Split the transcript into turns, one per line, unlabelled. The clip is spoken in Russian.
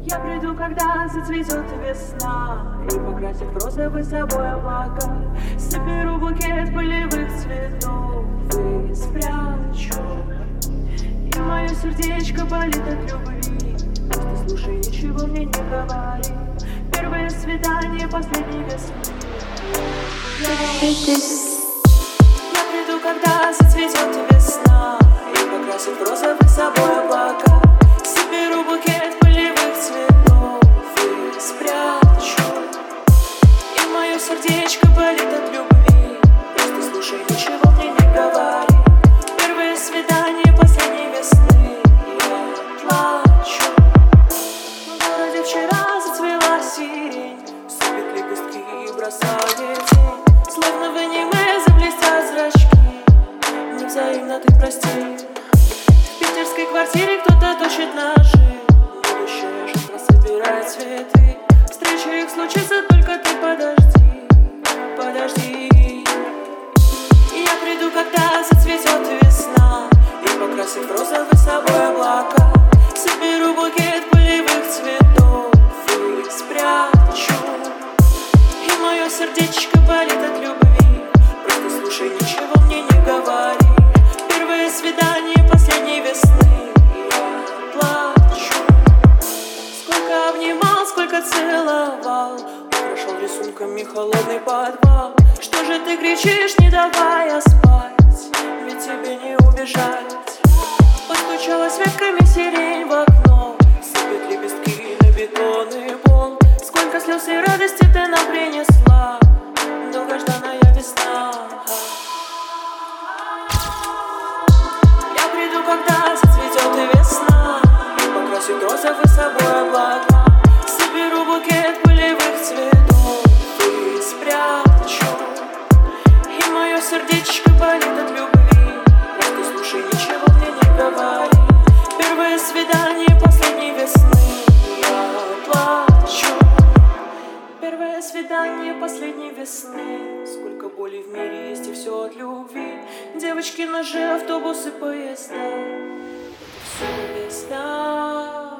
Я приду, когда зацветет весна, и покрасит в розовый собой облака. Соберу букет полевых цветов и спрячу. И мое сердечко болит от любви. Просто слушай, ничего мне не говори. Первое свидание последней весны. Я приду, когда зацветет весна, и покрасит в розовый собой облака. Соберу букет полевых цветов и спрячу. И мое сердечко болит от любви. Просто слушай, ничего мне не говори. Первое свидание последней весны. Я плачу. В городе вчера зацвела сирень, сыпет лепестки и бросает тень. Словно в аниме заблестят зрачки. Невзаимно ты прости. В питерской квартире кто-то точит ножи. Будущая жена собирает цветы. Встреча их случится, только ты подожди. Подожди. И я приду, когда зацветет весна, и покрасит в розовый собой облака. Соберу букет полевых цветов и спрячу. И мое сердечко болит от любви. Просто слушай, ничего мне не говори. Первое свидание последней весны. Я плачу. Сколько обнимал, сколько целовал, украшал рисунками холодный подвал. Что же ты кричишь, не давая спать? Ведь тебе не убежать. Постучалась ветками сирень в окно, сыпят лепестки на бетонный пол. Сколько слез и радости ты нам принесла, долгожданная весна. Я приду, когда зацветет весна, и покрасит розовый собой облака. Соберу букет полевых цветов и спрячу. И мое сердечко болит от любви. Просто слушай, ничего мне не говори. Первое свидание последней весны. Я плачу. Первое свидание последней весны. Сколько боли в мире есть, и все от любви. Девочки, ножи, автобусы, поезда. Это все весна.